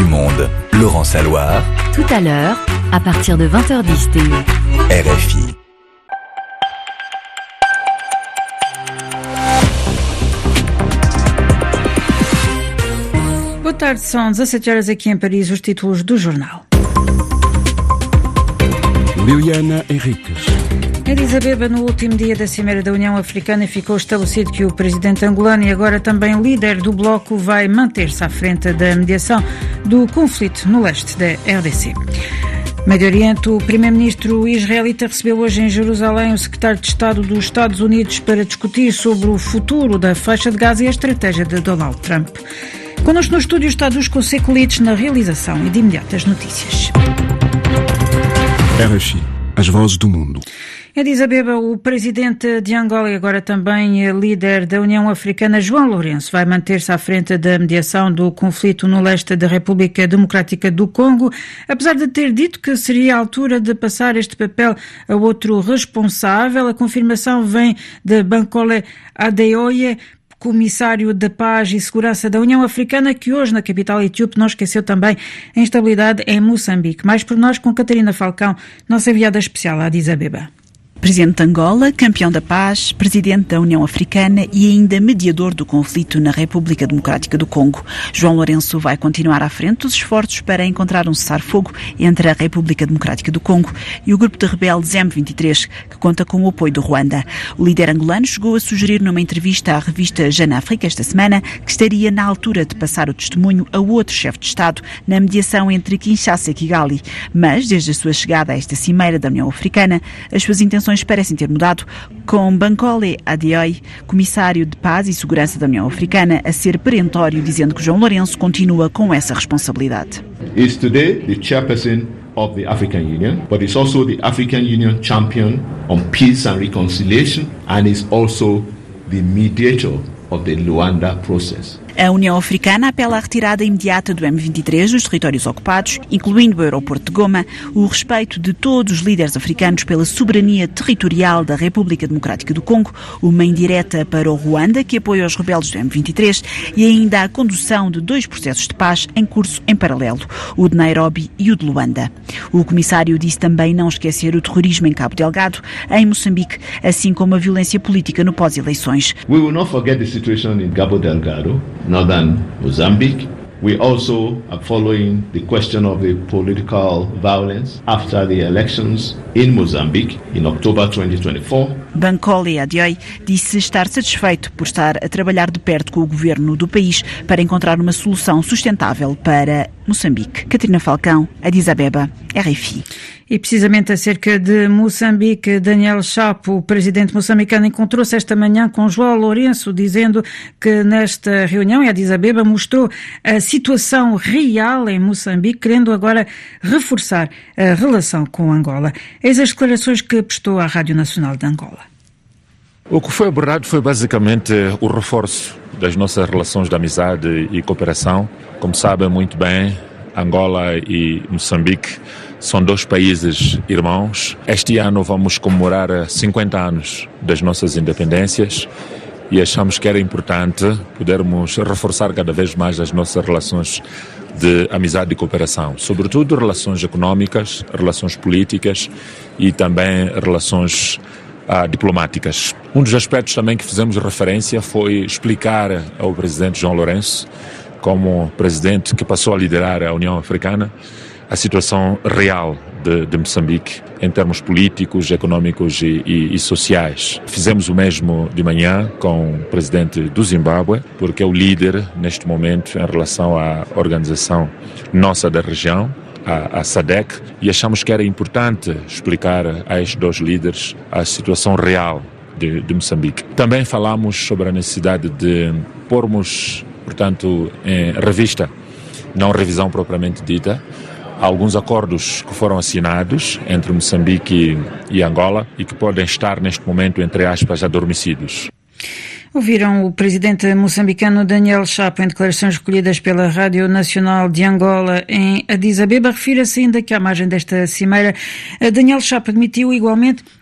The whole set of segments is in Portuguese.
du monde. Laurent Saloir. Tout à l'heure, à partir de 20h10 TU. RFI. Boa tarde, são 17 horas aqui em Paris, os títulos do jornal. Liliana Henriques. Em Addis Abeba, no último dia da Cimeira da União Africana, ficou estabelecido que o presidente angolano e agora também líder do bloco vai manter-se à frente da mediação do conflito no leste da RDC. Médio Oriente, o primeiro-ministro israelita recebeu hoje em Jerusalém o secretário de Estado dos Estados Unidos para discutir sobre o futuro da faixa de Gaza e a estratégia de Donald Trump. Connosco no estúdio está Dusko Sekulic na realização e de imediato as notícias. RFI, as vozes do mundo. Em Addis Abeba, o presidente de Angola e agora também líder da União Africana, João Lourenço, vai manter-se à frente da mediação do conflito no leste da República Democrática do Congo, apesar de ter dito que seria a altura de passar este papel a outro responsável. A confirmação vem de Bankole Adeoye, comissário da Paz e Segurança da União Africana, que hoje na capital etíope não esqueceu também a instabilidade em Moçambique. Mais por nós com Catarina Falcão, nossa enviada especial a Addis Abeba. Presidente de Angola, campeão da paz, presidente da União Africana e ainda mediador do conflito na República Democrática do Congo. João Lourenço vai continuar à frente dos esforços para encontrar um cessar-fogo entre a República Democrática do Congo e o grupo de rebeldes M23, que conta com o apoio do Ruanda. O líder angolano chegou a sugerir numa entrevista à revista Jeune Afrique esta semana que estaria na altura de passar o testemunho a outro chefe de Estado na mediação entre Kinshasa e Kigali. Mas, desde a sua chegada a esta cimeira da União Africana, as suas intenções parecem ter mudado, com Bankole Adeoye, comissário de Paz e Segurança da União Africana, a ser perentório, dizendo que João Lourenço continua com essa responsabilidade. Is today the chairperson of the African Union, but is also the African Union champion on peace and reconciliation, and is also the mediator of the Luanda process. A União Africana apela à retirada imediata do M23 dos territórios ocupados, incluindo o aeroporto de Goma, o respeito de todos os líderes africanos pela soberania territorial da República Democrática do Congo, uma indireta para o Ruanda, que apoia os rebeldes do M23, e ainda a condução de 2 processos de paz em curso em paralelo, o de Nairobi e o de Luanda. O comissário disse também não esquecer o terrorismo em Cabo Delgado, em Moçambique, assim como a violência política no pós-eleições. We will not forget the situation in Cabo Delgado, northern Mozambique. We also are following the question of the political violence after the elections in Mozambique in October 2024. Bankole Adeoye disse estar satisfeito por estar a trabalhar de perto com o governo do país para encontrar uma solução sustentável para Moçambique. Catarina Falcão, Addis Abeba, RFI. E precisamente acerca de Moçambique, Daniel Chapo, o presidente moçambicano, encontrou-se esta manhã com João Lourenço, dizendo que nesta reunião em Addis Abeba mostrou a situação real em Moçambique, querendo agora reforçar a relação com Angola. Eis as declarações que prestou à Rádio Nacional de Angola. O que foi abordado foi basicamente o reforço das nossas relações de amizade e cooperação. Como sabem muito bem, Angola e Moçambique são 2 países irmãos. Este ano vamos comemorar 50 anos das nossas independências e achamos que era importante podermos reforçar cada vez mais as nossas relações de amizade e cooperação, sobretudo relações económicas, relações políticas e também relações diplomáticas. Um dos aspectos também que fizemos referência foi explicar ao presidente João Lourenço, como presidente que passou a liderar a União Africana, a situação real de Moçambique em termos políticos, económicos e sociais. Fizemos o mesmo de manhã com o presidente do Zimbábue, porque é o líder neste momento em relação à organização nossa da região, a SADC, e achamos que era importante explicar a estes 2 líderes a situação real de Moçambique. Também falamos sobre a necessidade de pormos, portanto, em revista, não revisão propriamente dita, alguns acordos que foram assinados entre Moçambique e Angola e que podem estar neste momento, entre aspas, adormecidos. Ouviram o presidente moçambicano Daniel Chapo em declarações recolhidas pela Rádio Nacional de Angola em Addis Abeba. Refira-se ainda que à margem desta cimeira, Daniel Chapo admitiu igualmente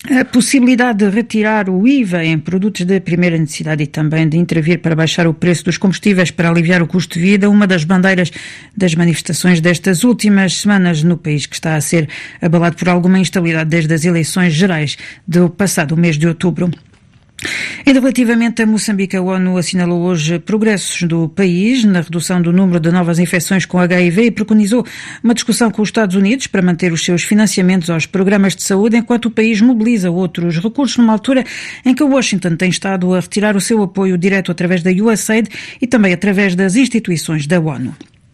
A possibilidade de retirar o IVA em produtos de primeira necessidade e também de intervir para baixar o preço dos combustíveis para aliviar o custo de vida, uma das bandeiras das manifestações destas últimas semanas no país, que está a ser abalado por alguma instabilidade desde as eleições gerais do passado mês de outubro. Ainda relativamente a Moçambique, a ONU assinalou hoje progressos do país na redução do número de novas infecções com HIV e preconizou uma discussão com os Estados Unidos para manter os seus financiamentos aos programas de saúde, enquanto o país mobiliza outros recursos numa altura em que Washington tem estado a retirar o seu apoio direto através da USAID e também através das instituições da ONU.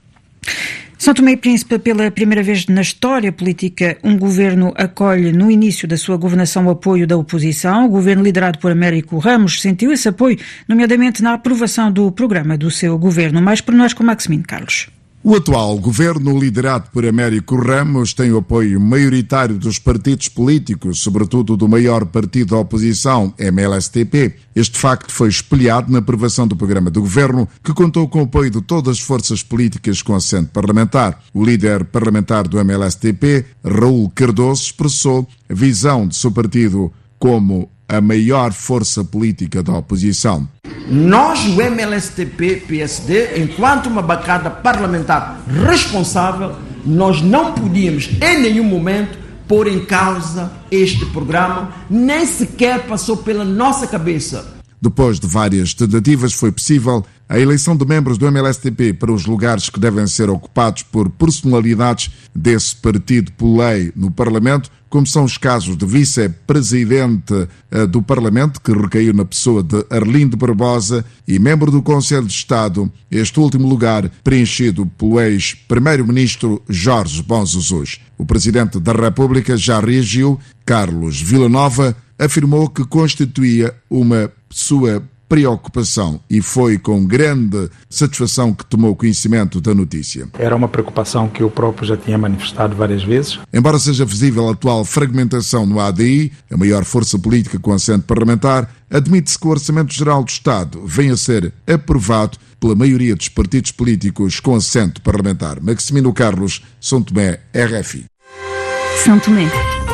São Tomé e Príncipe, pela primeira vez na história política, um governo acolhe no início da sua governação o apoio da oposição. O governo liderado por Américo Ramos sentiu esse apoio, nomeadamente na aprovação do programa do seu governo. Mais por nós com Maximino Carlos. O atual governo, liderado por Américo Ramos, tem o apoio maioritário dos partidos políticos, sobretudo do maior partido da oposição, MLSTP. Este facto foi espelhado na aprovação do programa do governo, que contou com o apoio de todas as forças políticas com assento parlamentar. O líder parlamentar do MLSTP, Raul Cardoso, expressou a visão de seu partido como a maior força política da oposição. Nós, o MLSTP-PSD, enquanto uma bancada parlamentar responsável, nós não podíamos em nenhum momento pôr em causa este programa, nem sequer passou pela nossa cabeça. Depois de várias tentativas, foi possível a eleição de membros do MLSTP para os lugares que devem ser ocupados por personalidades desse partido por lei no Parlamento, como são os casos de vice-presidente do Parlamento, que recaiu na pessoa de Arlindo Barbosa, e membro do Conselho de Estado, este último lugar preenchido pelo ex-primeiro-ministro Jorge Bom Jesus. O Presidente da República já reagiu. Carlos Villanova afirmou que constituía uma sua preocupação e foi com grande satisfação que tomou conhecimento da notícia. Era uma preocupação que eu próprio já tinha manifestado várias vezes. Embora seja visível a atual fragmentação no ADI, a maior força política com assento parlamentar, admite-se que o Orçamento Geral do Estado venha a ser aprovado pela maioria dos partidos políticos com assento parlamentar. Maximino Carlos, São Tomé, RFI. São Tomé,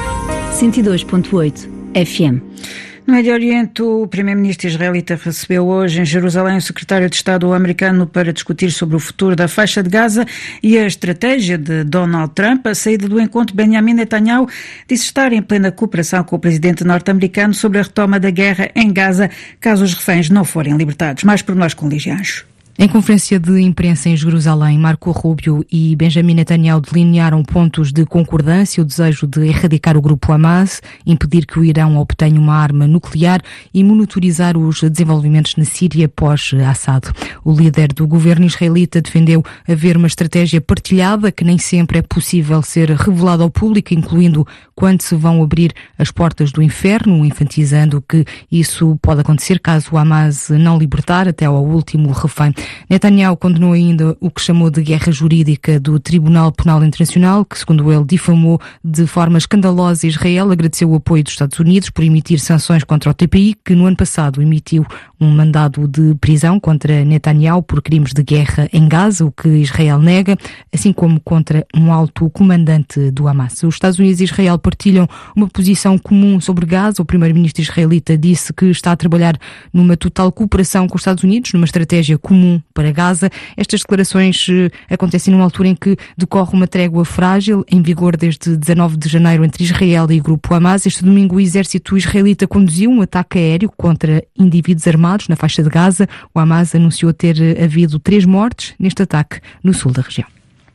102.8 FM. No Médio Oriente, o primeiro-ministro israelita recebeu hoje em Jerusalém o secretário de Estado americano para discutir sobre o futuro da faixa de Gaza e a estratégia de Donald Trump. A saída do encontro, Benjamin Netanyahu disse estar em plena cooperação com o presidente norte-americano sobre a retoma da guerra em Gaza, caso os reféns não forem libertados. Mais por nós com Lígia Anjo. Em conferência de imprensa em Jerusalém, Marco Rubio e Benjamin Netanyahu delinearam pontos de concordância: o desejo de erradicar o grupo Hamas, impedir que o Irão obtenha uma arma nuclear e monitorizar os desenvolvimentos na Síria pós-Assad. O líder do governo israelita defendeu haver uma estratégia partilhada que nem sempre é possível ser revelada ao público, incluindo quando se vão abrir as portas do inferno, enfatizando que isso pode acontecer caso o Hamas não libertar até ao último refém. Netanyahu condenou ainda o que chamou de guerra jurídica do Tribunal Penal Internacional, que, segundo ele, difamou de forma escandalosa Israel. Agradeceu o apoio dos Estados Unidos por emitir sanções contra o TPI, que no ano passado emitiu um mandado de prisão contra Netanyahu por crimes de guerra em Gaza, o que Israel nega, assim como contra um alto comandante do Hamas. Os Estados Unidos e Israel partilham uma posição comum sobre Gaza. O primeiro-ministro israelita disse que está a trabalhar numa total cooperação com os Estados Unidos, numa estratégia comum para Gaza. Estas declarações acontecem numa altura em que decorre uma trégua frágil, em vigor desde 19 de janeiro entre Israel e o grupo Hamas. Este domingo o exército israelita conduziu um ataque aéreo contra indivíduos armados na faixa de Gaza. O Hamas anunciou ter havido 3 mortes neste ataque no sul da região.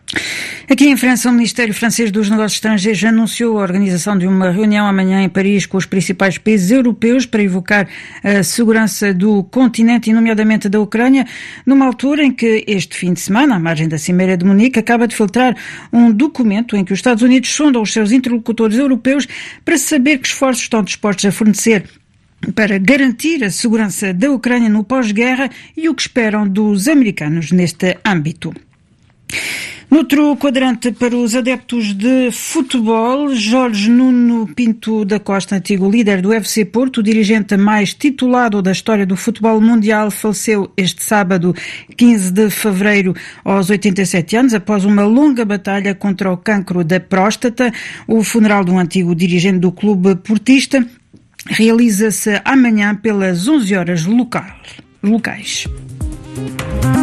Aqui em França, o Ministério francês dos Negócios Estrangeiros anunciou a organização de uma reunião amanhã em Paris com os principais países europeus para evocar a segurança do continente e nomeadamente da Ucrânia, numa altura em que este fim de semana, à margem da Cimeira de Munique, acaba de filtrar um documento em que os Estados Unidos sondam os seus interlocutores europeus para saber que esforços estão dispostos a fornecer para garantir a segurança da Ucrânia no pós-guerra e o que esperam dos americanos neste âmbito. Noutro quadrante para os adeptos de futebol, Jorge Nuno Pinto da Costa, antigo líder do FC Porto, o dirigente mais titulado da história do futebol mundial, faleceu este sábado, 15 de fevereiro, aos 87 anos, após uma longa batalha contra o cancro da próstata. O funeral do antigo dirigente do clube portista realiza-se amanhã pelas 11 horas locais.